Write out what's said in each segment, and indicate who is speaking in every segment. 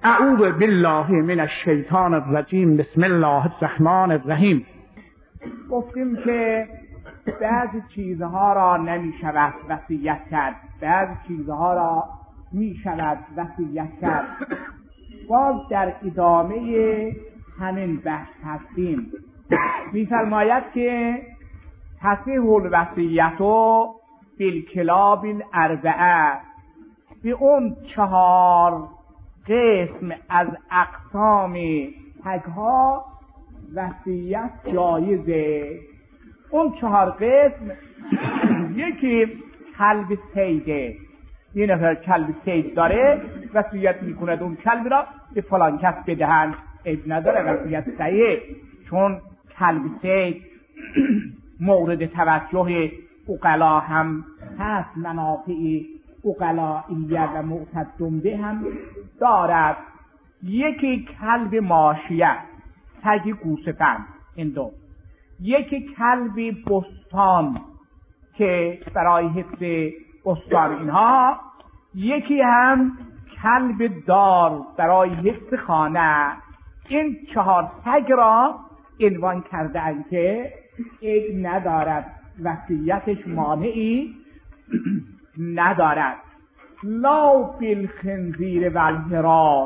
Speaker 1: اعوذ بالله من الشیطان الرجیم. بسم الله الرحمن الرحیم. گفتیم که بعضی چیزها را نمی شود وصیت کرد، بعضی چیزها را می شود وصیت کرد. باز در ادامه همین بحث هستیم. می فرماید که تصیح الوصیت بالکلاب الاربعه، به اون 4 قسم از اقسام سگ‌ها وصیت جایزه. اون 4 قسم یکی کلب صیده، یه نفر کلب صید داره وصیت میکنه اون کلب را به فلان کس بدهن، عیب نداره، وصیت صحیحه، چون کلب صید مورد توجه عقلا هم هست، منافع عقلائیه و معتدم به هم دارد. یکی کلب ماشیه، سگ گوسفند، این دو. یکی کلب بستان که برای حفظ بستان اینها. یکی هم کلب دار برای حفظ خانه. این 4 سگ را عنوان کردند که عیب ندارد، وصیتش مانعی ندارد. لا بالخنزیر و الحراش.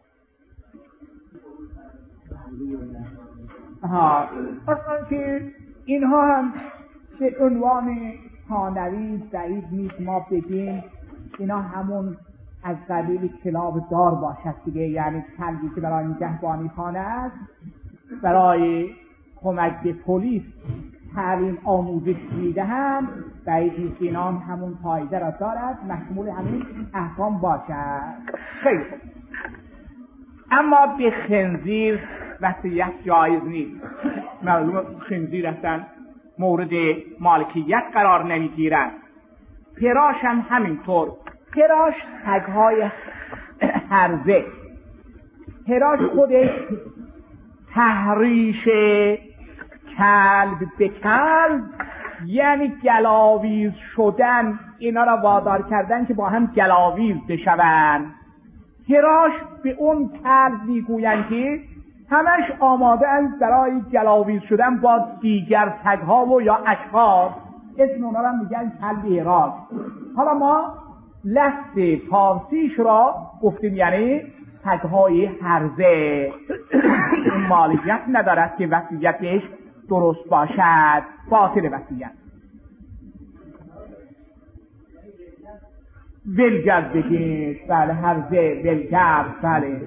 Speaker 1: اصلا که اینها هم به عنوان ثانوی ضعیف نیست ما بگیم اینا همون از قبیل کلاب دار باشد دیگه، یعنی کلبی که برای نگهبانی خانه است، برای کمک به پلیس تعلیم آموزش میدهند، ضعیف نیست اینا هم همون فایده را دارد، مشمول همین احکام باشد. خیلی خوب. اما به خنزیر وصیت جایز نیست. معلومه خنزیر هستن مورد مالکیت قرار نمیگیرند. پراش هم همینطور. پراش سگ‌های هرزه. پراش خودش تحریش کلب به کلب، یعنی گلاویز شدن، اینا را وادار کردن که با هم گلاویز بشوند. پراش به اون کلب میگویند که همش آماده اند برای گلاویز شدن با دیگر سگ‌ها و یا اشخاص، اسم اونا را میگن کلب هراش. حالا ما لفظ فارسیش را گفتیم یعنی سگ‌های هرزه. این مالکیت ندارد که وصیتش درست باشد، باطل وصیت. ولگرد بگید، بله هرزه ولگرد، بله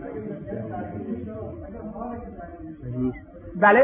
Speaker 1: بله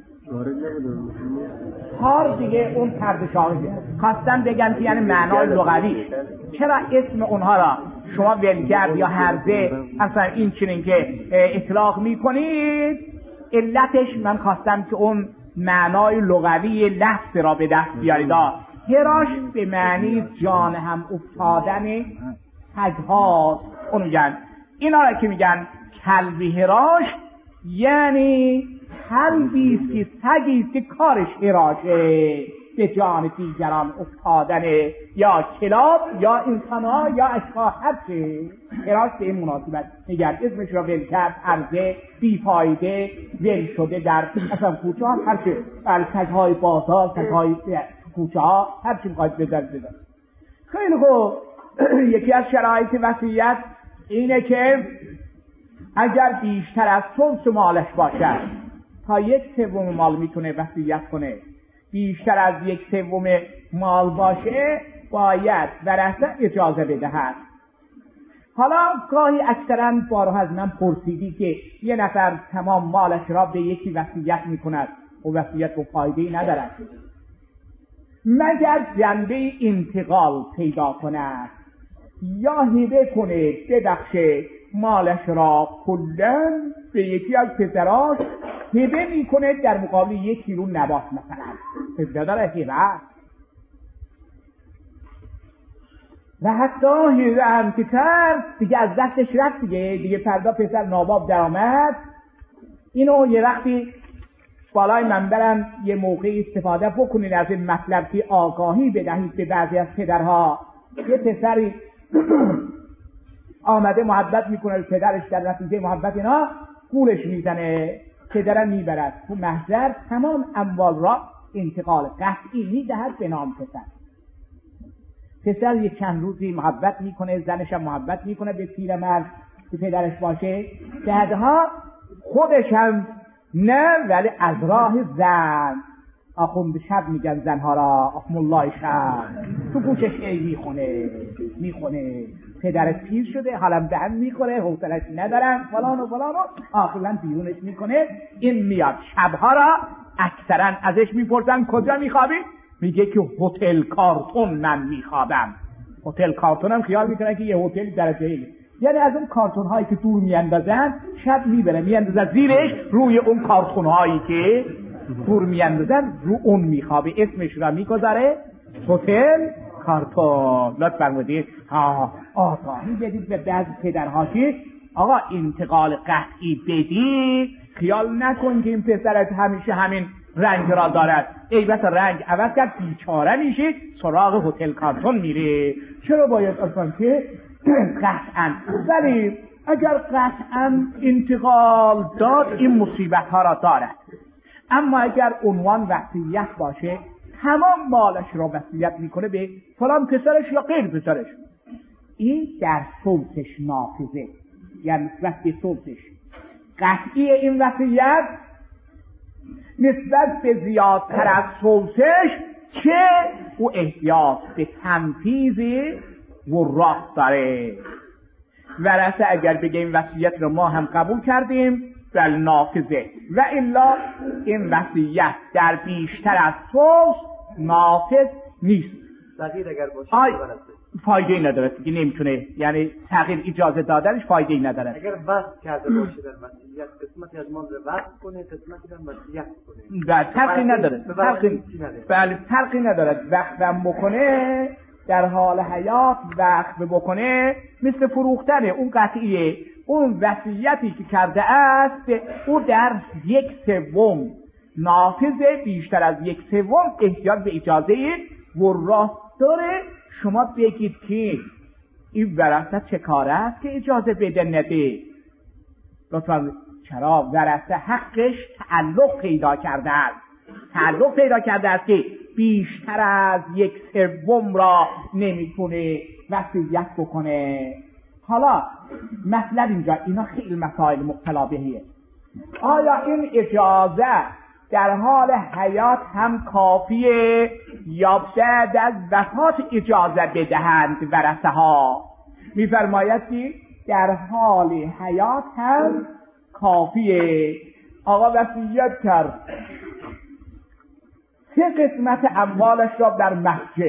Speaker 1: هار دیگه اون پرد شاهده. خواستم بگم که یعنی معنای لغویش. چرا اسم اونها را شما ولگرد یا هرزه اصلا این چنین که اطلاق میکنید؟ علتش من خواستم که اون معنای لغوی لفظ را به دست بیارید. هراش به معنی جان هم افتادن سگ‌هاست. اون میگن اینا را که میگن کلب هراش یعنی کلبیست که سگیست که کارش هراشه، به جان دیگران افتادن یا کلاب یا انسان‌ها یا اشخاص هرچه. هراش به این مناسبت میگن اسمش را ول کرد، عرضه بیفایده ول شده در اصلا کوچه ها، هرچه بر سگ‌های بازار، سگ‌های کوچه ها، هرچی میخواید بذارید. خیلی خوب. یکی از شرایط وصیت اینه که اگر بیشتر از ثلث مالش باشه، تا 1/3 مال میتونه وصیت کنه. بیشتر از 1/3 مال باشه باید ورثه اجازه بدهد. حالا گاهی اکثرا بارها از من پرسیدی که یه نفر تمام مالش را به یکی وصیت میکند و وصیت و فایده‌ای ندارد مگر جنبه انتقال پیدا کند یا هبه کنه، ببخشه مالش را کلاً به یکی از پسراش هبه میکنه در مقابل 1 کیلو نبات مثلا. هبه داره هبه و حتی هبه هم که کرد دیگه از دستش رفت دیگه فردا پسر ناباب در آمد. اینو یه وقتی بالای منبرم یه موقعی استفاده بکنید از این مطلب که آگاهی بدهید به بعضی از پدرها. یه پسری آمده محبت میکنه، پدرش در نتیجه محبت اینا گولش میزنه، پدرم میبرد تو محضر تمام اموال را انتقال قطعی میدهد به نام پسر یک چند روزی محبت میکنه، زنش هم محبت میکنه به پیرمرد که پدرش باشه، بعدها خودش هم نه، ولی از راه زن آخوند شب میگن زنها را آخم الله شب تو گوشش ای میخونه پدرت پیر شده، حالم دهن میخوره، حوصله‌اش ندارم فلان و آخرا بیرونش میکنه. این میاد شبها را اکثرا ازش میپرسن کجا میخوابی؟ میگه که هتل کارتون من میخوابم. هتل کارتون هم خیال میکنه که یه هتل درجه‌ای، یعنی از اون کارتون هایی که دور میاندازن شب میبره میاندازن زیرش، روی اون کارتون هایی که دور میاندازن رو اون میخوابه، اسمش را میگذاره هتل کارتون. لطفاً فرمودید آگاهی بدید به بعضی پدرها که آقا انتقال قطعی بدی، خیال نکن که این پسرت همیشه همین رنگ را دارد، ای بس رنگ عوض کرد بیچاره میشه سراغ هتل کارتون میره. چرا باید اصلا که قطعا، ولی اگر قطعا انتقال داد این مصیبت ها را دارد، اما اگر عنوان وصیت باشه تمام مالش را وصیت میکنه به فلان پسرش یا غیر پسرش، این در ثلثش نافذه، یعنی نسبت به ثلثش قطعی این وصیت نسبت به زیادتر از ثلثش که او احتیاج به تنفیذ و راست داره. ورثه اگر بگه این وصیت رو ما هم قبول کردیم بل نافذه، و الا این وصیت در بیشتر از ثلث نافذ نیست.
Speaker 2: صغیر اگر باشه
Speaker 1: فایده ای نداره دیگه، نمیتونه، یعنی صغیر اجازه دادنش فایده ای نداره.
Speaker 2: اگر وقت کرده باشه در وصیت قسمتی از مال رو وقت کنه، قسمتی هم وصیت کنه،
Speaker 1: بله فرقی نداره، فرقی نداره. وقت بکنه در حال حیات وقت بکنه مثل فروختنه، اون قطعیه. اون وصیتی که کرده است او در 1/3 نافذه، بیشتر از 1/3 احتیاج به اجازه و راست داره. شما بگید که این ورثه چه کاره است که اجازه بده نده. لطفا چرا؟ ورثه حقش تعلق پیدا کرده است که بیشتر از 1/3 را نمیتونه وصیت بکنه. حالا مطلب اینجا اینا خیلی مسائل مبتلا بهیه. آیا این اجازه در حال حیات هم کافیه یا بعد از وفات اجازه بدهند ورثه ها؟ میفرماید که در حال حیات هم کافیه. آقا وصیت کرد 3 قسمت اموالش را در مسجد،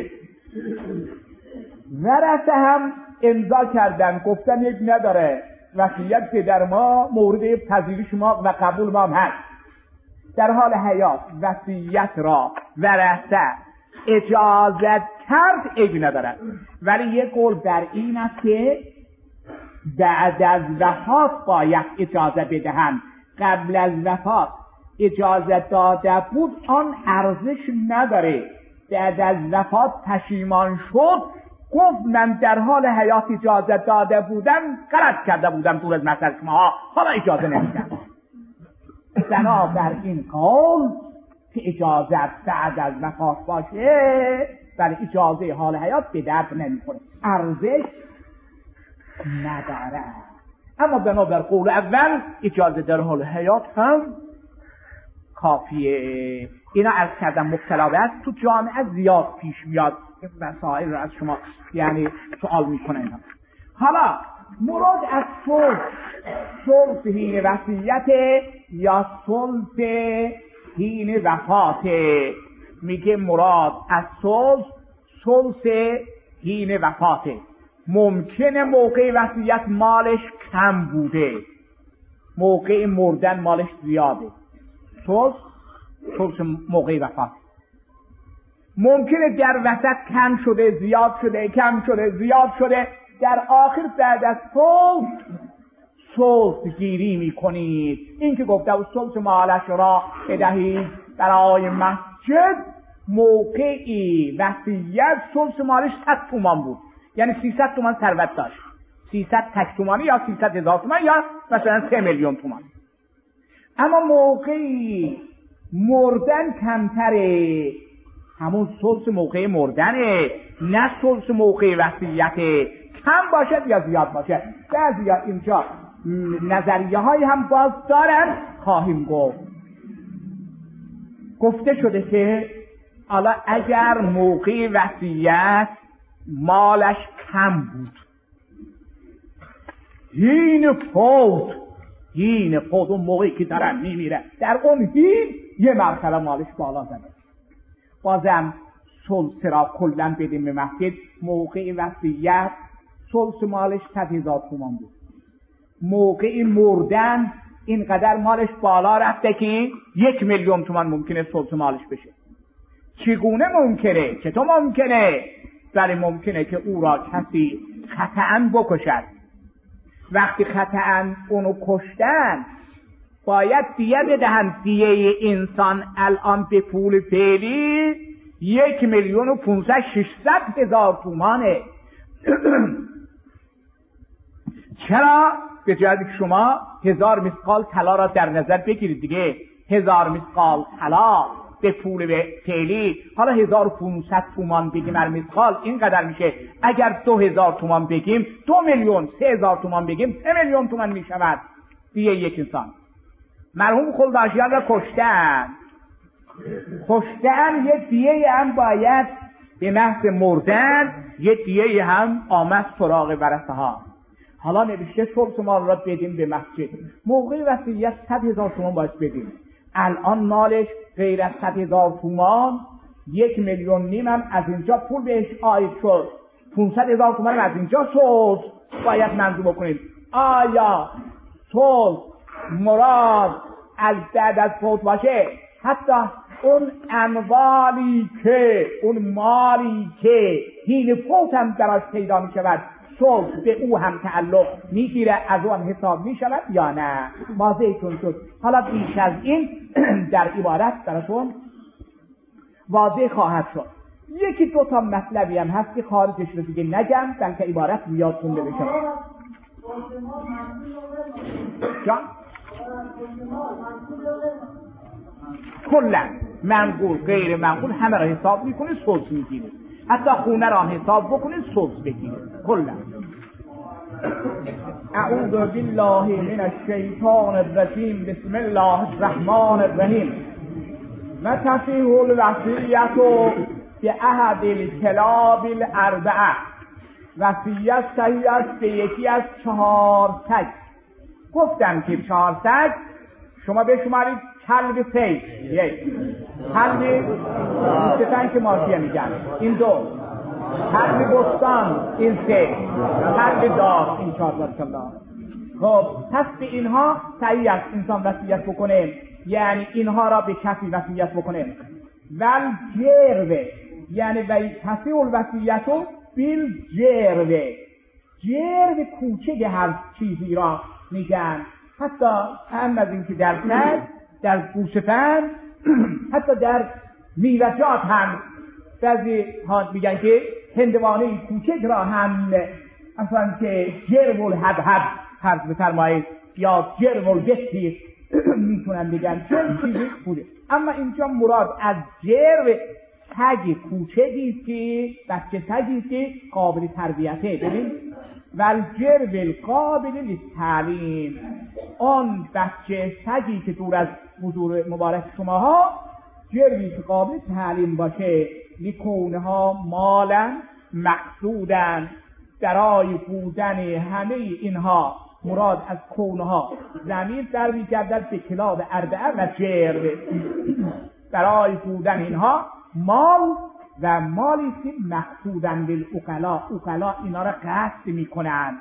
Speaker 1: ورثه هم امضا کردن گفتن یک نداره، وصیت پدر ما مورد پذیرش ما و قبول ما هم هست. در حال حیات وصیت را ورثه اجازت کرد عیبی ندارد، ولی یک قول بر این است که بعد از وفات باید اجازه بدهند. قبل از وفات اجازه داده بود آن ارزش نداره، بعد از وفات پشیمان شد گفت من در حال حیات اجازه داده بودم، غلط کرده بودم، دور از مثل شما حالا اجازه نمیدم. بنابر این قول که اجازه بعد از وفات باشه ولی اجازه حال حیات به درد نمیخوره، ارزش نداره. اما بنابر قول اول اجازه در حال حیات هم کافیه. اینا عرض کردم مبتلا به است تو جامعه زیاد پیش میاد، مسائل رو از شما یعنی سوال میکنن. حالا مراد از ثلث حین وصیت یا ثلث حین وفات؟ میگه مراد از ثلث حین وفات. ممکنه موقع وصیت مالش کم بوده، موقع مردن مالش زیاده، ثلث موقع وفات. ممکنه در وسط کم شده زیاد شده، کم شده زیاد شده، در آخر بعد از ثلث گیری میکنید. این که گفته و ثلث مالش را بدهید برای مسجد، موقعی وصیت ثلث مالش 100 تومان بود، یعنی 300 تومان ثروت داشت. 300 تک تومانی یا 300,000 تومان یا مثلا 3 میلیون تومان. اما موقعی مردن کمتره، همون ثلث موقع مردنه، نه ثلث موقع وصیت. کم باشد یا زیاد باشد. بعضی ها اینجا نظریه های هم باز دارن، خواهیم گفته شده که حالا اگر موقع وصیت مالش کم بود، هین فوت اون موقعی که دارن میمیره، در اون هین یه مرتبه مالش بالا زده، بازم ثلث را کلن بدیم به مسجد. موقع وصیت ثلث مالش 100,000 تومان بود، موقع مردن اینقدر مالش بالا رفته که 1 میلیون تومان ممکنه ثلث مالش بشه. چگونه ممکنه؟ چطور ممکنه؟ برای ممکنه که او را کسی خطأً بکشد. وقتی خطأً اونو کشتن باید دیه بدهند. دیه انسان الان به پول فعلی 1,500,600,000 تومانه. چرا؟ به جای که شما 1000 مسقال طلا را در نظر بگیرید دیگه، 1000 مسقال طلا به پول فعلی، حالا 1500 تومان بگیم هر مسقال اینقدر میشه. اگر 2000 تومان بگیم 2 میلیون، 3000 تومان بگیم 3 میلیون تومان میشود دیگه یک انسان. مرحوم خلداشیان را کشتن یه دیه هم باید به محض مردن، یه دیه هم آمد سراغ ورثه ها. حالا نوشته ثلث مال را بدیم به مسجد. موقع وصیت 100,000 تومان باید بدیم. الان مالش غیر از 100,000 تومان 1,5 میلیون هم از اینجا پول بهش آید شد. 500,000 تومان از اینجا ثلث باید منظور بکنید. آیا ثلث مراد از بعد از فوت باشه؟ حتی اون اموالی که، اون مالی که حین فوت هم براش پیدا می شود، ثلث به او هم تعلق میگیره، از اون حساب می شود یا نه؟ واضحتون شد. حالا بیش از این در عبارت براتون واضح خواهد شد. یکی دو تا مطلبی هم هست که خارجش رو دیگه نگم، بلکه عبارت یادتون بشه. جان کلا منقول غیر منقول همه را حساب میکنه، ثلث میگیره. حتی خونه را حساب بکنه، ثلث بگیره کلا. اعوذ بالله من الشیطان الرجیم. بسم الله الرحمن الرحیم. و تصیح الوصیت به احد الکلاب الاربعه. وصیت صحیح است به یکی از 4 سگ. گفتم که 4 سگ شما بشمارید. کلب سید یک، کلب گوشتن که ماشیه میگن این 2، کلب بستان این 3، کلب دار این 4. بارکالله. خب پس به اینها صحیح است انسان وصیت بکنه، یعنی اینها را به کسی وصیت بکنه. ول جروه، یعنی وی تصیح الوصیت بیل جروه. جرو کوچه هر چیزی را میگن، حتی هم از این که در سگ، در گوسفند، حتی در میوه‌جات هم بعضی ها میگن که هندوانه کوچک را هم اصلا که جرو الحبحب فرض بفرمایید یا جرو البستی میتونن بگن، چون چیزی بوده. اما اینجا مراد از جرو سگ کوچکی که بچه سگی که قابل تربیته. ببین والجرو القابل للتعلیم، آن بچه سگی که دور از حضور مبارک شماها، جروی که قابل تعلیم باشه، لکونها مالا مقصودن، برای بودن همه اینها مراد از کونها ضمیر در می‌گردد به کلاب اربعه و جرو، برای بودن اینها مال و مالی که مقصودن بالعقلا، عقلا اینا را قصد میکنن.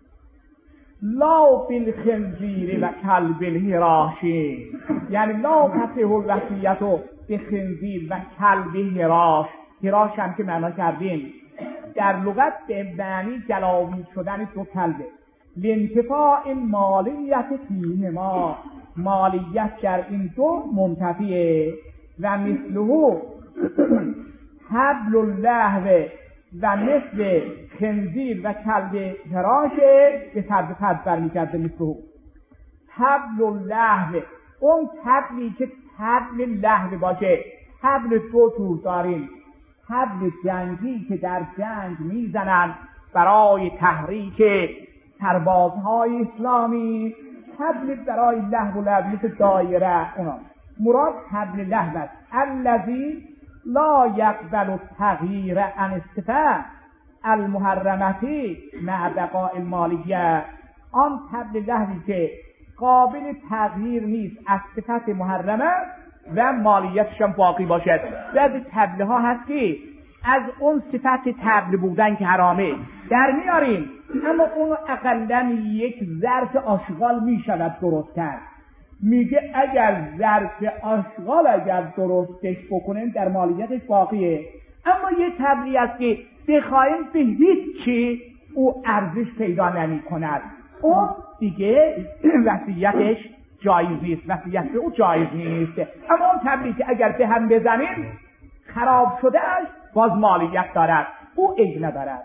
Speaker 1: لا بالخنزیر و کلب الهراشی، یعنی لا تصح الوصیت به خنزیر و کلب هراش. هراش هم که معنا کردیم در لغت به معنی جلاویز شدن 2 کلبه. لانتفاع مالیت فیهما، مالیت در این 2 منتفیه. و مثله حبل اللهو و مثل خنزیر و کلب فراشه به طرد برمیگرده مثل طبل اللهو. اون طبلی که طبل لهو باشه، طبل دو جور داریم. طبل جنگی که در جنگ میزنن برای تحریک سربازهای اسلامی، طبل برای لهو و لعب مثل دایره. اونا مراد طبل لهو است. الذی لا یقبل التغییر عن الصفه المحرمتی مع بقاء المالیه. آن طبل لهوی که قابل تغییر نیست از صفت محرمه و مالیتش هم باقی باشد. بعضی طبله ها هست که از اون صفت طبل بودن که حرامه در میاریم، اما اونو اقلن یک ظرف آشغال میشود درست کرد. میگه اگر ظرف آشغال اگر درستش بکنیم در مالیتش باقیه. اما یه طبلی است که بخوایم به هیچ چی او ارزش پیدا نمی کند، اون دیگه وصیتش جایز نیست، وصیت به او جایز نیست. اما اون طبلی که اگر به هم بزنیم خراب شده است باز مالیت دارد، او عیب ندارد.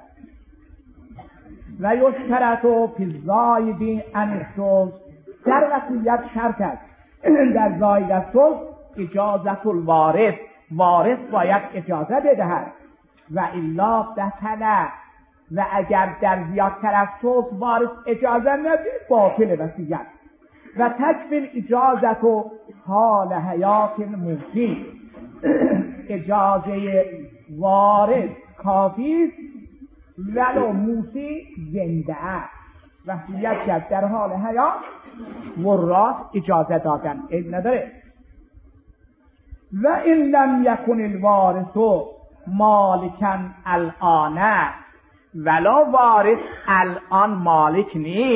Speaker 1: و یشترط فی الزاید عن الثلث. در وصیت شرط است در زاید از ثلث اجازت الوارث، وارث باید اجازه بدهد. و الا بطل. و اگر در زیادتر از ثلث وارث اجازه نده باطل وصیت. و تکفی اجازت و حال حیات موصی. اجازه وارث کافی است ولو موصی زنده است. وصیت کرد در حال حیات وراث اجازه دادن این نداره. و این لم یکن الوارث مالکا الان. ولو وارث الان مالک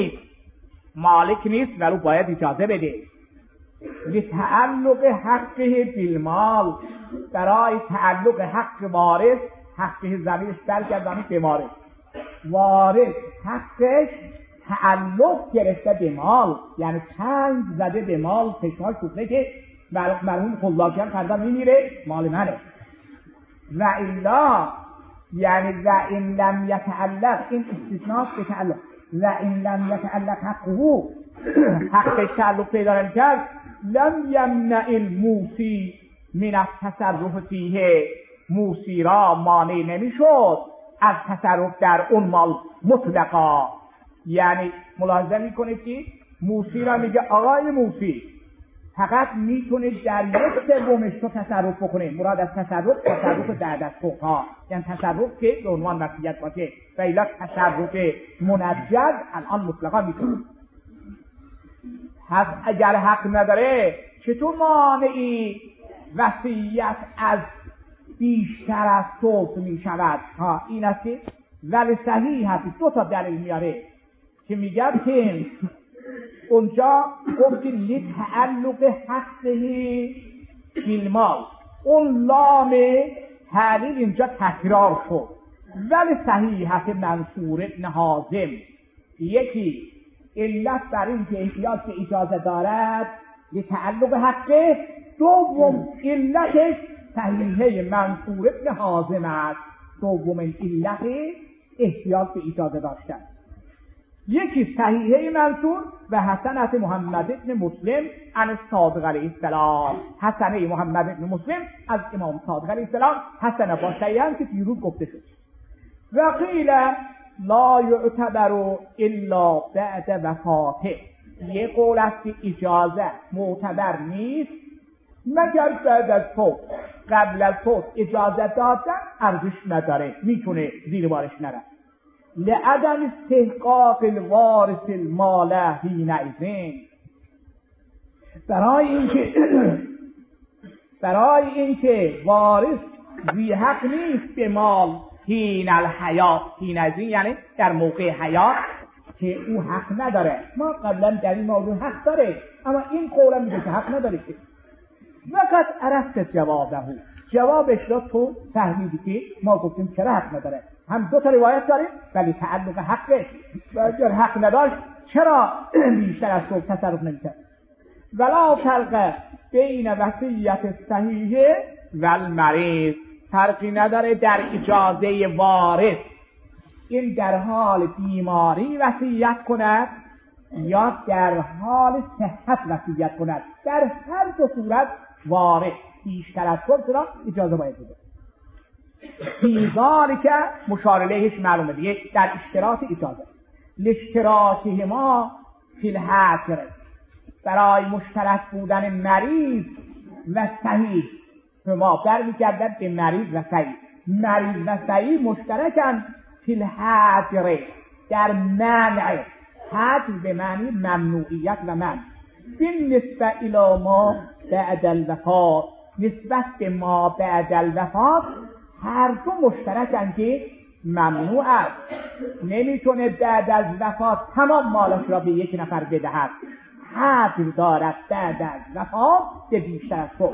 Speaker 1: نیست ولو باید اجازه بده. لتعلق حقه بالمال. برای تعلق حق وارث، حقه زمینش برگردانید به وارث. وارث حقش تعلق گرفته به مال، یعنی چنگ زده به مال، چشماش شده که مرحوم خلاقیان فردا میمیره مال منه. و الا یعنی و این لم یتعلق، این استثناء به تعلق. و این لم یتعلق حقه، حقش تعلق پیدا نکرد، لم یمنع الموصی من التصرف فیه. موصی را مانع نمیشد از تصرف در اون مال مطلقا. یعنی ملاحظه میکنید که موصی را میگه آقای موصی فقط میتونه در یک سومش تو تصرف بکنه. مراد از تصرف در دست فقها، یعنی تصرف که به عنوان وصیت باشه. و الا تصرف منجز الان مطلقا میتونه. پس اگر حق نداره چطور مانعی وصیت از بیشتر از ثلث میشود؟ این است که ولی صحیح هست. دو تا دلیل میاره که میگن که اونجا گفت لتعلق حقه بالمال، اون لام تعلیل اینجا تکرار شد. ولی صحیح هست منصور ابن حازم یکی علت بر این که احتیاج به اجازه دارد لتعلق حقه، دوم علتش صحیحه منصور ابن حازم است. دومین علت احتیاج به اجازه داشتن. یکی صحیحه منصور و حسنه محمد ابن مسلم عن صادق علیه السلام. حسنه محمد ابن مسلم از امام صادق علیه السلام، حسنه با صحیحه که دیروز گفته شد. و قیل لا یعتبر الا بعد وفاته. یه قول است که اجازه معتبر نیست مگر بعد از فوت. قبل از فوت اجازه دادن ارزش نداره، میتونه زیر بارش نره. لعدم استحقاق الوارث المال حینئذ. برای اینکه وارث ذی حق نیست به مال حین الحیات. حینئذ یعنی در موقع حیات که او حق نداره. ما قبلا در این موضوع حق داره، اما این قولا میگه که حق نداره. که وقت عرفت جوابش را تو فهمیدی که ما گفتیم چرا حق نداره. هم دو تا روایت داریم ولی تعلق حقش و اگر حق نداشت چرا بیشتر از تو تصرف نمی‌کرد. ولا فرق بین وصیت صحیح و المریض. فرقی نداره در اجازه وارث این در حال بیماری وصیت کند یا در حال صحت وصیت کند. در هر دو صورت وارث بیشتر از ثلث را اجازه باید بده. فی ذالک مشار الیهش معلومه دیگه در اشتراط اجازه. لاشتراکهما فی الحجر، برای مشترک بودن مریض و صحیح. ما برمیگردد به مریض و صحیح. مریض و صحیح مشترکن فی الحجر، در منع. حجر به معنی ممنوعیت و منع. بالنسبه الی ما بعد الوفات، نسبت به ما بعد الوفات هر دو مشترکن که ممنوع است. نمیتونه بعد از وفات تمام مالش را به یک نفر بدهد. حجر دارد بعد از وفات به بیشتر از ثلث.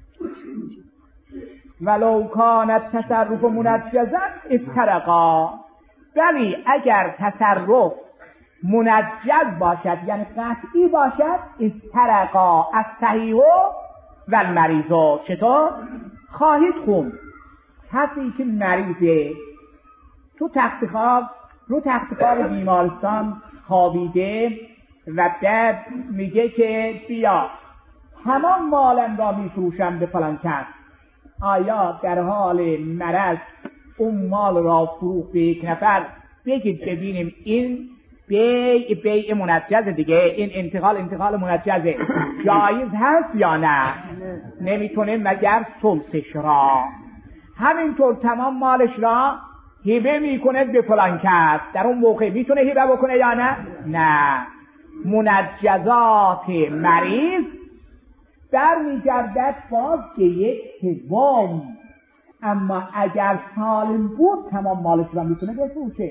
Speaker 1: ولو کانت تصرف منجزا افترقا، ولی اگر تصرف منجز باشد یعنی قطعی باشد، افترقا الصحیح و المریض. چطور؟ خواهید خوند کسی که مریضه تو تخت خواب بیمارستان خوابیده و بعد میگه که بیا تمام مالم را میفروشم به فلان کس، آیا در حال مرض اون مال را فروخت به یک نفر بگید ببینیم این بیع منجز دیگه، این انتقال منجزه جایز هست یا نه؟ نمیتونه مگر ثلثش را. همینطور تمام مالش را هبه میکنه به فلان کس، در اون موقع میتونه هبه بکنه یا نه؟ نه. منجزات مریض در میگردد باز به یک سوم، اما اگر سالم بود تمام مالش را میتونه بفروشه.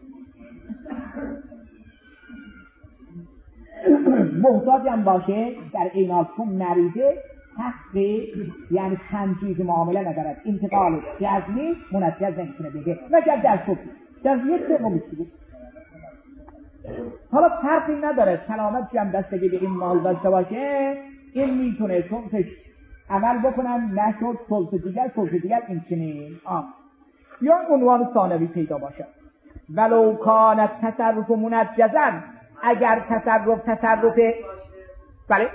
Speaker 1: محتاج هم باشه در این حال چون مریضه حق یعنی تنجیز معامله ندارد، انتقال جزمی منجز نمیتونه بده مگر در صبح در یک سوم بود. حالا فرقی نداره سلامت جمع دستگی به این مال داشته باشه، این میتونه ثلثش عمل بکنن، نشد ثلث دیگر این چنین یا عنوان ثانوی پیدا باشه. ولو کانت تصرف منجزا، اگر تصرف بله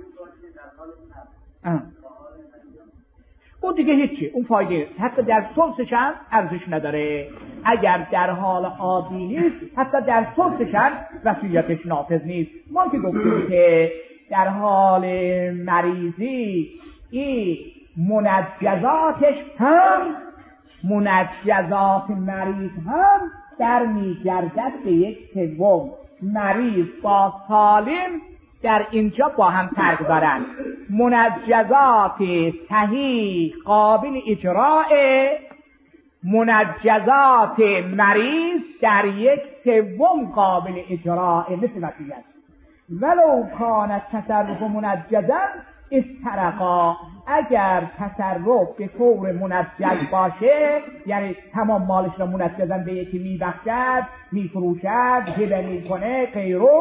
Speaker 1: اون دیگه هیچی، اون فایده نیست، حتی در ثلثش هم ارزش نداره. اگر در حال عادی نیست حتی در ثلثش هم وصیتش نافذ نیست. ما که گفتیم که در حال مریضی این منجزات مریض هم در میگردد به یک سوم. مریض با سالم در اینجا با هم فرق دارن. منجزات صحیح قابل اجراء، منجزات مریض در یک سوم قابل اجراء مثل وصیت. ولو کانت تصرف منجزا افترقا، اگر تصرف به طور منجز باشه یعنی تمام مالش را منجزا به یکی میبخشد، میفروشد، هبه میکنه غیرو،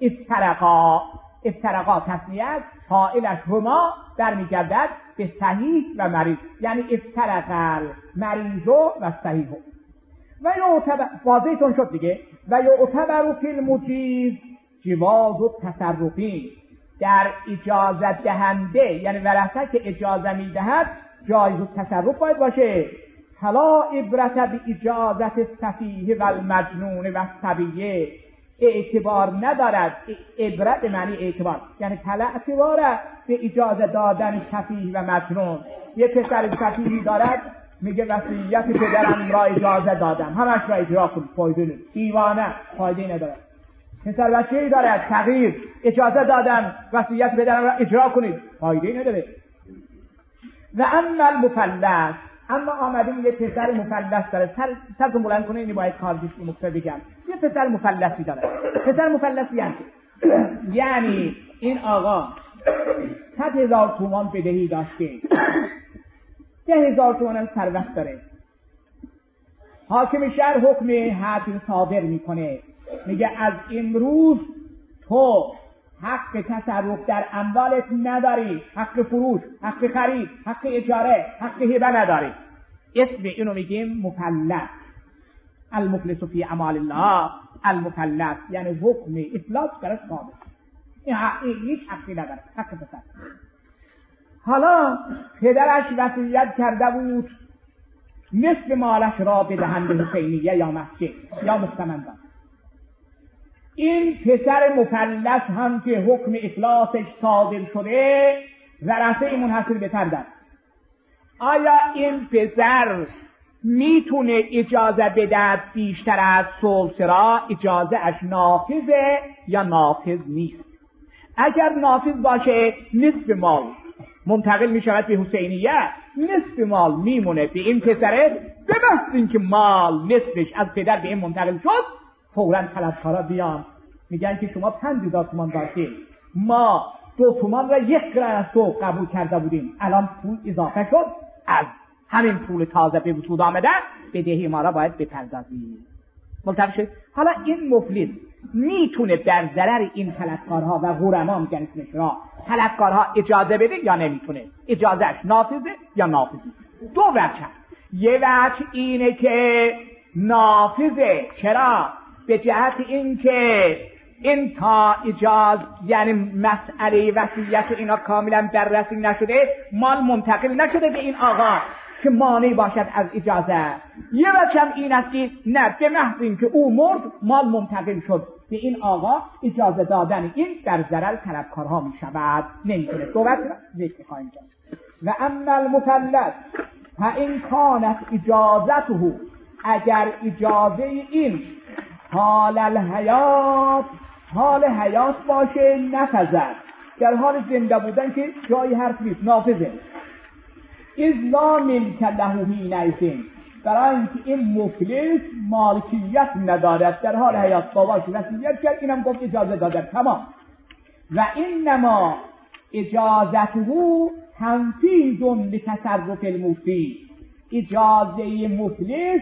Speaker 1: افترقا تصنیه فاعلش هما در میگردد به صحیح و مریض، یعنی افترق مریض و صحیح. و یعتبر واضحتون شد دیگه. و یعتبر فی المجیز جواز و تصرفی، در اجازت دهنده یعنی ورثه که اجازه میدهد جایز و تصرف باید باشه. فلا عبرت به اجازت السفیه و المجنون و الصبیه، اعتبار ندارد. عبرت معنی اعتبار، یعنی طلع اعتبار به اجازه دادن سفیه و مجنون. یه پسر سفیهی دارد میگه وصیت پدرم را اجازه دادم همش را اجرا کن، فایده نیست، دیوانه، فایده نداره. پسر بچه‌ای دارد صغیر اجازه دادم وصیت پدرم را اجرا کنید، فایده نداره. و اما المفلس، اما آمدیم یه پسر مفلس داره، سرتون بلند کنه، اینی باید کارش مقصد بگم. یه پسر مفلسی داره. پسر مفلسی یعنی این آقا 100,000 تومان بدهی داشته، 10,000 تومان هم ثروت داره. حاکم شهر حکم حد صادر میکنه، میگه از امروز تو حق تصرف در اموالت نداری، حق فروش، حق خرید، حق اجاره، حق هبه نداری. اسم اینو میگیم مفلس. المفلس فی اعمال الله، المفلس یعنی حکم افلاس براش ثابت. این هیچ حقی نداره، حق پسر. حالا پدرش وصیت کرده بود نصف مالش را بدهند به حسینیه یا مسجد یا مستمندان. این پسر مفلس هم که حکم افلاسش صادر شده ورثه منحصر به فرد است. آیا این پسر میتونه اجازه بدهد بیشتر از ثلث را؟ اجازه اش نافذه یا نافذ نیست؟ اگر نافذ باشه نصف مال منتقل می شود به حسینیه، نصف مال میمونه به این پسره. به محض اینکه مال نصفش از پدر به این منتقل شد فوراً طلبکارا بیان میگن که شما 5000 تومان داشتید، ما 2 تومان را 1 قرار از تو قبول کرده بودیم، الان پول اضافه شد، از همین پول تازه به وجود آمده بدهی ما را باید بپردازی. ملتفت شد. حالا این مفلس میتونه در ضرر این طلبکارها و غرما میگن اسمش را طلبکارها اجازه بده یا نمیتونه؟ اجازهش نافذه یا نافذه؟ 2 وجه. یه وجه اینه که نافذه. چرا؟ به جهت این که این تا یعنی مسئله وصیت اینا کاملا بررسی نشده، مال منتقل نشده به این آقا که مانع باشد از اجازه. یه وجه هم این است که نه، به محض این که او مرد مال منتقل شد به این آقا، اجازه دادن این در ضرر طلبکارها می شود، نمیتونه. 2 وجه ذکر خواهیم کرد. و اما المفلس فإن کانت اجازته، اگر اجازه این حال الحیات، حال حیات باشه، نفذد، در حال زنده بودن که جای حرف نیست، نافذه. اذ لا ملک له حینئذ، برای اینکه این مفلس مالکیت ندارد، در حال حیات باباش وصیت کرد، اینم گفت اجازه داده، تمام. و انما اجازته تنفیذ لتصرف الموصی، اجازه مفلس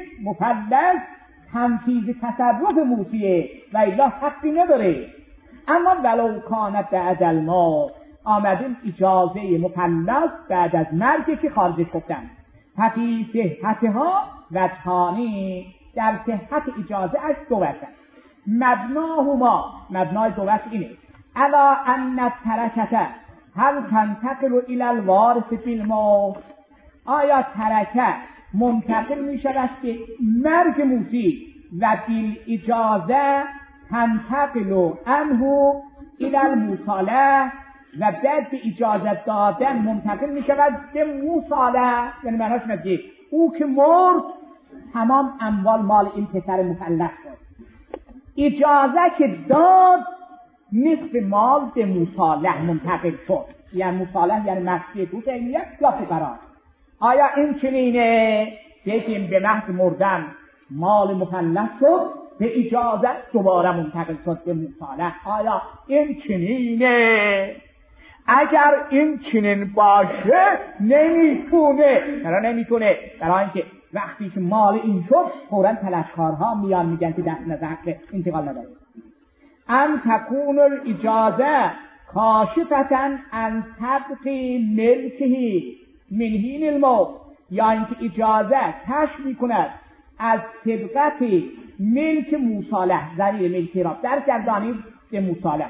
Speaker 1: تنفیذ تصرف موصیه و الا حقی نداره. اما ولو کانت بعد الموت، آمدیم اجازه مفلس بعد از مرگ که خارجش گفتن. ففی صحتها وجهانی، در صحت اجازه اش 2 وجه. مبناهما، مبنای 2 وجه اینه: الا ان الترکه هل تنتقل الى الوارث فی الموت، آیا ترکه منتقل می شود به مرگ موصی و بیل اجازه تنتقل عنه الى المصالحه، و بعد به اجازه دادن منتقل می شود به مصالحه. یعنی معناش نگه او که مرد تمام اموال مال این پسر مفلس شد، اجازه که داد نصف مال به مصالحه منتقل شد. یعنی مصالحه یعنی مسجد حسینیه یا فقرا. آیا این چنینه؟ بگیم به محض مردن مال مفلس شد، به اجازه دوباره منتقل شد به مصالحه. آیا این چنینه؟ اگر این چنین باشه نمیتونه. چرا نمیتونه؟ برای اینکه وقتی که مال این شد فوراً طلبکارها میان میگن که دست نزد انتقال نداره. ام تکون الاجازه کاشفة عن سبق ملکه من حین الموت، یا اینکه اجازه کشف میکند از سبقت ملک مصالحه، ضمیر ملکی را در گردانی به مصالحه.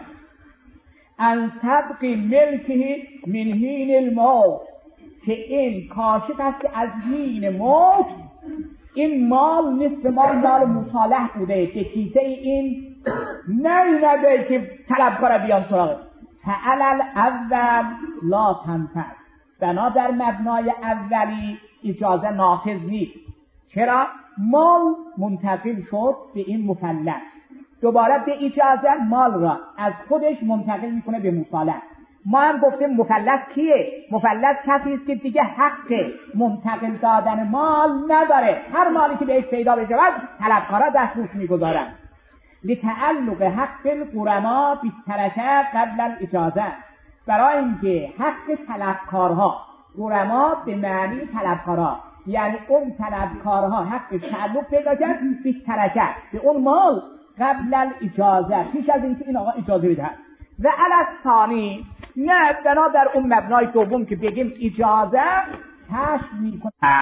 Speaker 1: عن سبق ملکه من حین الموت، که این کاشف است از حین موت این مال نصف مال مصالحه بوده، که کیسه این نیومده که طلبکار بیان سراغه. فعلل اول لا تنفذ، بنا در مبنای اولی اجازه نافذ نیست. چرا؟ مال منتقل شد به این مفلس، دوباره به اجازه مال را از خودش منتقل میکنه به مصالحه. ما هم گفتیم مفلس کیه؟ مفلس کسی است که دیگه حق منتقل دادن مال نداره، هر مالی که بهش پیدا بشه طلبکارا دست روش میگذارن. لتعلق حق الغرما بالترکه قبل الاجازه، برای اینکه حق طلبکارها، غرما به معنی طلبکارها، یعنی اون طلبکارها حق تعلق پیدا کرد بالترکه، به اون مال قبل الاجازه، پیش از اینکه این آقا اجازه بده. و علی الثانی، نه بنا در اون مبنای دوم که بگیم اجازه کشف میکنه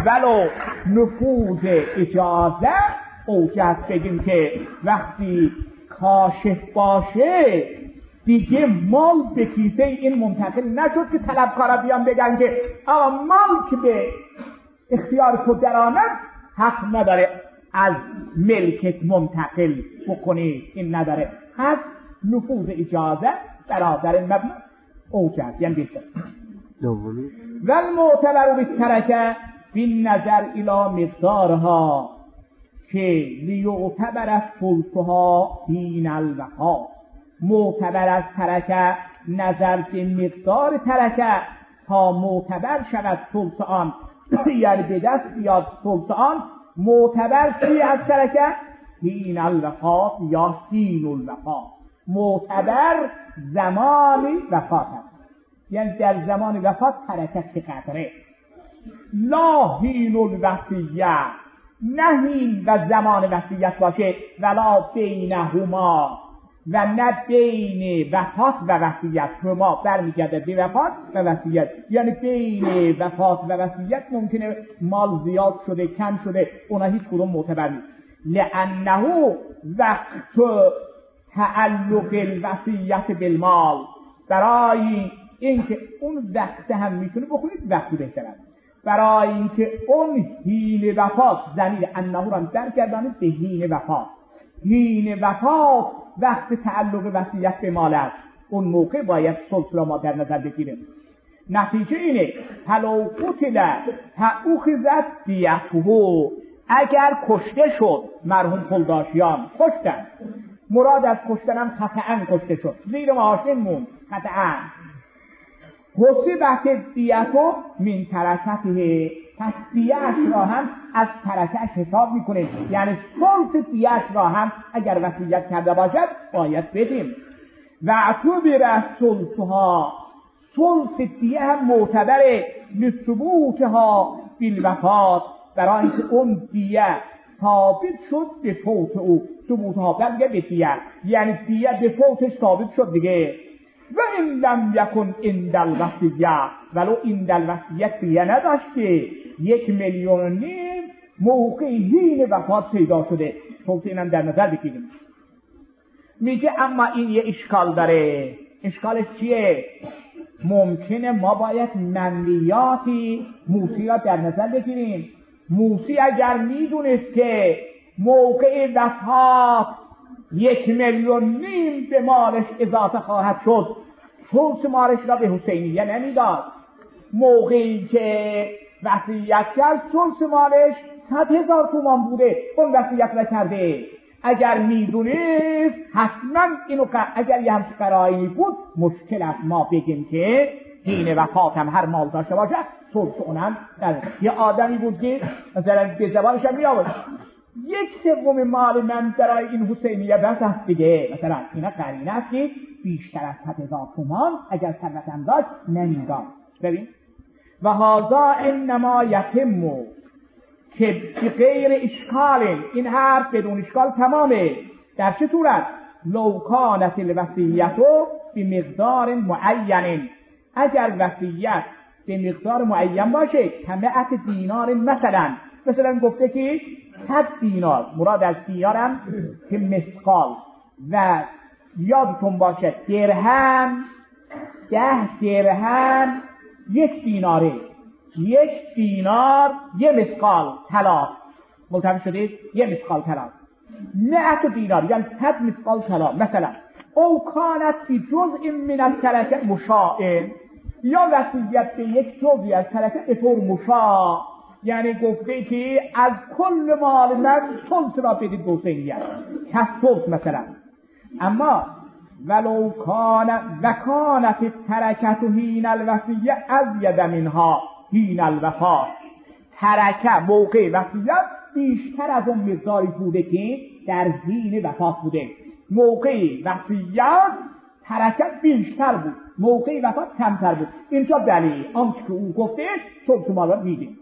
Speaker 1: ولو نفوذ اجازه اوجه بگیم که وقتی کاشف باشه دیگه مال به کیسه این منتقل نشد که طلبکارا بیان بگن که آقا مال که به اختیار تو درآمد حق نداره از ملکت منتقل بکنی، این نداره. پس نفوذ اجازه برادر مبنا اوجه یعنی بیشتر.
Speaker 3: دومی
Speaker 1: و المعتبر بالترکه بالنظر الى مقدارها که لیعتبر از ثلثها حین الوفا. معتبر از ترکه نظر به مقدار ترکه تا معتبر شود ثلث آن، یعنی به دست بیاد ثلث آن. معتبر چی از ترکه؟ حین الوفا یا حین الوفا. معتبر زمان وفات است، یعنی در زمان وفات ترکه چقدره. لا حین الوصیه، نه حین و زمان وصیت باشه، ولا بینهما و نه بین وفات و وصیت. هما برمیگرده به وفات و وصیت، یعنی بین وفات و وصیت ممکنه مال زیاد شده کم شده، اونا هیچ کدوم معتبر نیست. لانه وقت تعلق الوصیت بالمال، برای اینکه اون وقت هم میتونه بخونید وقتی بهتره، برای اینکه اون حین وفات ضمیر انه را درگردانید به حین وفات. حین وفات وقت تعلق وصیت به مال است، اون موقع باید ثلث را ما در نظر بگیریم. نتیجه اینه فلو قتل فاخذت دیته، اگر کشته شد مرحوم پلداشیان کشتن، مراد از کشتنم قطعاً کشته شد، زیر ماشین موند قطعاً، حسبت دیتو من ترکته، پس دیهش را هم از ترکش حساب میکنه، یعنی ثلث دیهش را هم اگر وصیت کرده باشد باید بدیم. و اعتبر ثلثها، ثلث دیه هم معتبره لثبوتها بالوفات، برای اینکه اون دیه ثابت شد به فوت او. ثبوتها برگه به دیه، یعنی دیه به فوتش ثابت شد دیگه. و این لم یکن عند الوصیه، ولو عند الوصیه دیه نداشت که 1.5 میلیون موقع حین وفات پیدا شده. خب اینم در نظر بگیریم. میگه اما این یه اشکال داره. اشکالش چیه؟ ممکنه ما باید منویاتی موسی را در نظر بگیریم. موسی اگر میدونست که موقع وفات 1.5 میلیون به مالش اضافه خواهد شد، ثلث مالش را به حسینیه نمیداد. موقعی که وصیت کرد ثلث مالش 100,000 تومان بوده، اون وصیت نکرده. اگر میدونست حتما اینو، اگر یه همچه قرائنی بود مشکل است ما بگیم که حین وفات هم هر مال داشته باشه ثلث اونم یه آدمی بود که مثلا به زبانش هم میآورد 1/3 مال من برای این حسینیه بس است دیگه، مثلا اینا قرینه است که بیشتر از 100,000 تومان اگر ثروتم داشت نمیداد. ببین و هذا انما یتم که غیر اشکال، این حرف بدون اشکال تمامه. در چه صورت؟ لو کانت الوصیت بمقدار معین، اگر وصیت به مقدار معین باشه، کمئت دینار مثلا گفته که 100 دینار، مراد از دینارم که مثقال، و یادتون باشه درهم 10 درهم 1 دیناره، 1 دینار 1 مثقال طلا. ملتفت شدید؟ 1 مثقال طلا 100 دینار، یعنی 100 مثقال طلا مثلا. او کانت فی جزء من الترکه مشاع، یا وصیت به یک جزئی از ترکه به طور مشاع، یعنی گفته که از کل مال من ثلث را بدید به حسینیه، ثلث مثلا. اما ولو کان و کانت ترکت حین الوصیه ازید منها حین الوفات، ترکه موقع وصیت بیشتر از اون مقداری بوده که در حین وفات بوده. موقع وصیت ترکت بیشتر بود، موقع وفات کمتر بود. اینجا دلیل آنچه که او گفته ثلث مال را میدیم.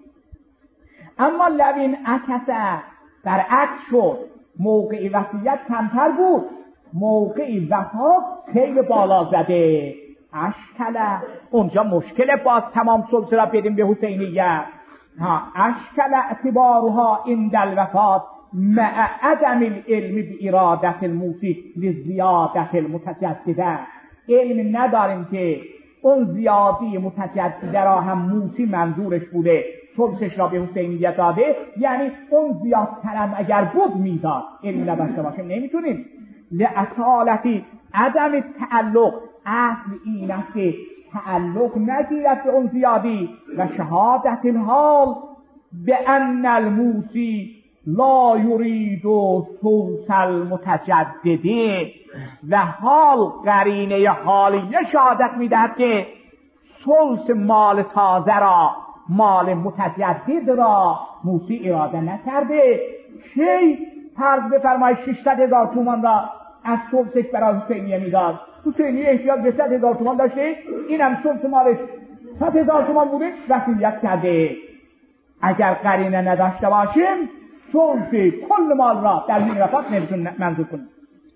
Speaker 1: اما لوین عکسه برعکس شد، موقع وصیت کمتر بود، موقع وفات خیلی بالا زده، اشکله اونجا مشکل باز تمام ثلث را بدیم به حسینیه. اشکل اعتبارها عند الوفات مع عدم العلم بإرادة الموسی لزیادت المتجدده. علم نداریم که اون زیادی متجدده را هم موسی منظورش بوده، ثلثش را به حسینیت داده، یعنی اون زیادترم اگر بود میداد. علم نداشته باشه نمیتونیم. لأصالتی عدم تعلق، اصل این است که تعلق نگیرد به اون زیادی. و شهادت الحال به ان الموسی لا یرید ثلث المتجدده، و حال قرینه حالیه شهادت میدهد که ثلث مال تازه را، مال متجدد را موسی اراده نکرده. کی فرض بفرمایید 600,000 تومان را از ثلثش برای حسینیه میداد. حسینیه احتیاج به 100,000 تومان داشته، اینم ثلث مالش 100,000 تومان بوده، وصیت کرده. اگر قرینه نداشته باشیم ثلث کل مال را در این وفات نمیتون منظور کنیم.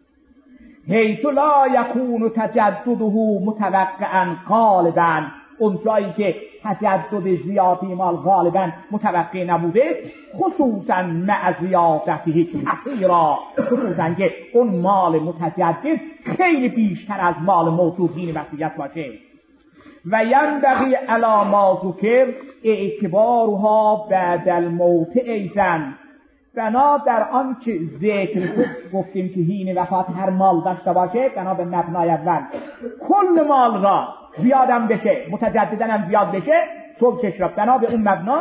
Speaker 1: حیث لا یکون تجدده متوقعا غالبا، اون جایی که تجدد زیادی مال غالبا متوقع نبوده، خصوصا مع زیادته کثیرا، خصوصا که اون مال متجدد خیلی بیشتر از مال موجودین وصیت باشه. و ینبغی علی ما ذکر اعتبارها بعد الموت ایضا، بنا در آن که ذکر گفتیم که حین وفات هر مال داشته باشه، بنا به مبنای اول کل مال را زیادم بشه، متجددن هم زیاد بشه، ثلثش را بنا به اون مبنا.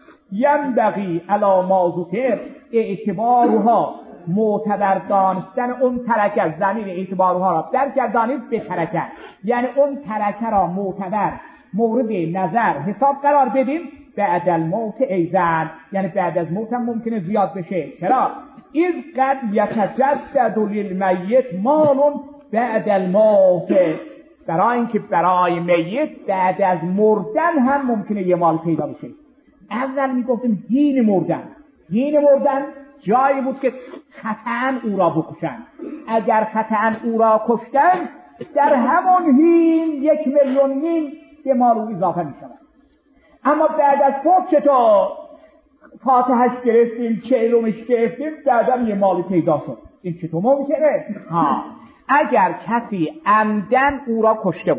Speaker 1: ینبغی علی ما ذکر اعتبارها، معتبر دانستن اون ترکه، زمین اعتبارها را درگردانید به ترکه، یعنی اون ترکه را معتبر مورد نظر حساب قرار بدیم بعد الموت ایضا، یعنی بعد از موت هم ممکنه زیاد بشه. چرا؟ اذ قد یتجدد للمیت مال بعد الموت، برای اینکه برای میت بعد از مردن هم ممکنه یه مال پیدا بشه. اول میگفتیم حین مردن جایی بود که خطأ او را بکشن. اگر خطأ او را کشتن در همون حین 1,500,000 به مال او اضافه می شود. اما بعد از فوت چطور؟ فاتحش گرفتیم، چهلمش گرفتیم، بعدم یه مال پیدا شد. این چطور ممکنه؟ اگر کسی عمدن او را کشته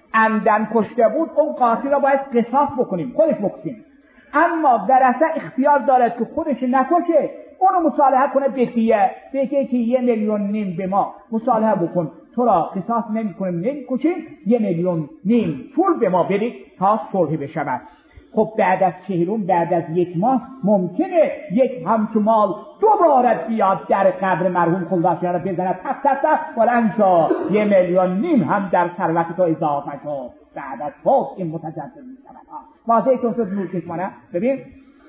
Speaker 1: بود، اون قاتل را باید قصاص بکنیم، خودش بکشیم. اما ورثه اختیار دارد که خودش نکشه، اونو مصالحه کنه به دیه، بگه که 1,500,000 به ما مصالحه بکن، تو را قصاص نمی‌کنیم، نمی‌کشیم، 1,500,000 پول به ما بدید تا صلح بشود. خب بعد از 40 بعد از 1 ماه ممکنه یک همچون مال دوباره بیاد در قبر مرحوم خداشیان را بزنه، تک بلند شد، 1,500,000 هم در ثروت تو اضافه شد. بعد از فوت این متجدد می‌شود. واضحه که شد نور چشمانه. ببین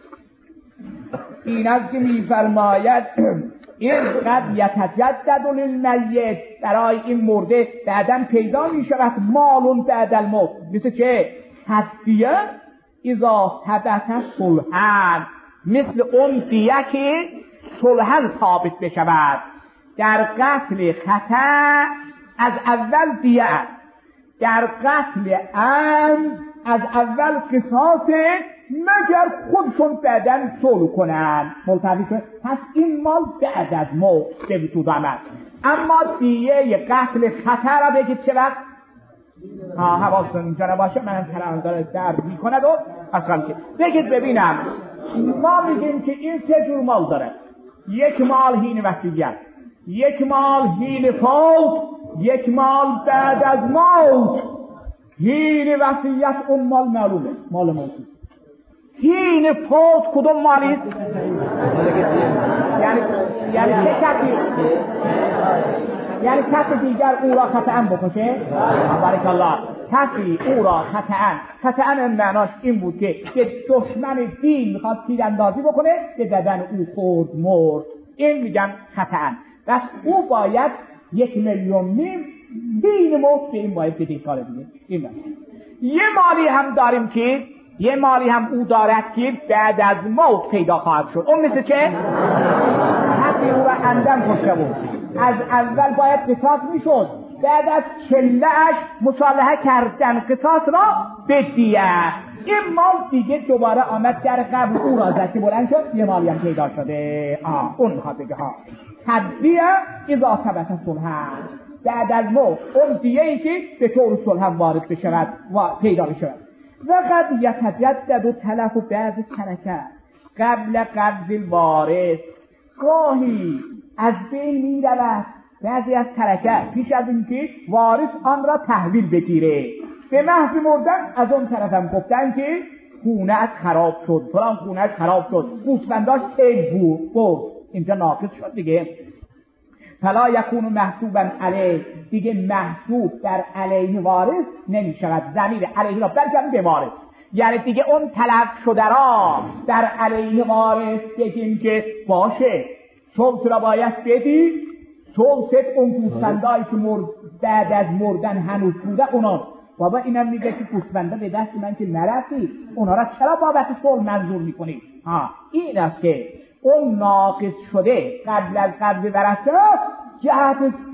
Speaker 1: این از که می‌فرماید این قد یتجدد للمیت، برای این مرده بعداً پیدا می‌شود مالون بعد الموت، مثل که حدیه اذا ثبت صلحاً، مثل اون دیه که صلحاً ثابت بشود. در قتل خطا از اول دیه، در قتل عمد از اول قصاص، مگر خودشون بعداً صلح کنن ملتوی شد. پس این مال بعد از موت به وجود آمد. اما دیه قتل خطا را بگید چه وقت؟ حواستون اینجا نباشه، من هم داره درد میکند و اصلا که بگید ببینم. ما میگیم که این 3 جور مال داره: 1 مال حین وصیت، 1 مال حین فوت، 1 مال بعد از موت. حین وصیت اون مال معلومه، مال موتی. حین فوت کدوم مالیست؟ یعنی چه کسی؟ یعنی کسی دیگر او را خطأ بکشه؟ بارک الله. کسی او را خطأ معناش این بود که دشمن دین میخواد تیراندازی بکنه، که بدن او خورد مرد، این میگن خطأ. بس او باید 1,500,000 دین موت به این باید بده کار دیگه. این باید. یه مالی هم او دارد که بعد از موت پیدا خواهد شد. اون مثل چه؟ کسی او را عمدن کشته بود، از اول باید قصاص میشد، بعد از چله‌اش مصالحه کردن قصاص را بدیه. این مال دیگه دوباره آمد در قبل او را زد که بلند شد یه مالی هم پیدا شده. اون میخواد بگه ها تدبیه اذا ثبت صلح، بعد از مو اون دیهی که به طور صلح وارد بشود و پیدا بشود. و قد یتجدد تلف بعض ترکه، قبل قبض الوارث گاهی از بین می رود بعضی از ترکه پیش از اینکه وارث آن را تحویل بگیره. به محض مردن از اون طرف هم گفتن که خونه‌اش خراب شد، فلان خونه‌اش خراب شد، گوسفنداش تیل بود، اینجا ناقص شد دیگه. فلا یکون محسوبا علیه، دیگه محسوب در علیه وارث نمی شود. ضمیر علیه را برگردیم به وارث، یعنی دیگه اون تلف شده را در علیه وارث بگیم که باشه ثلث را باید بدی، ثلث اون گوسفندایی که بعد از مردن هنوز بوده اونا. بابا اینم میگه که گوسفندا به دست من که نرفتی، اونا را چرا بابت صلح منظور میکنی؟ این است که اون ناقص شده قبل از قبض ورثه جهت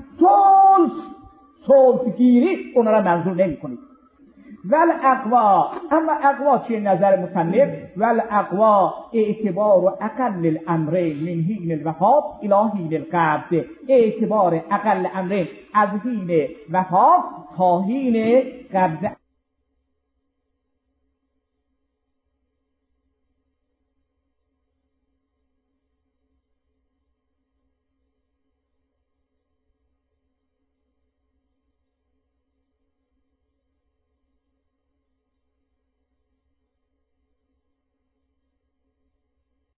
Speaker 1: ثلث گیری اونا را منظور نمیکنی. ول اقوا، اما اقوا چیه نظر مصنف؟ ول اقوا اعتبار اقل الامرین من حین الوفات الی حین القبض، اعتبار اقل امرین از حین وفات تا حین قبض.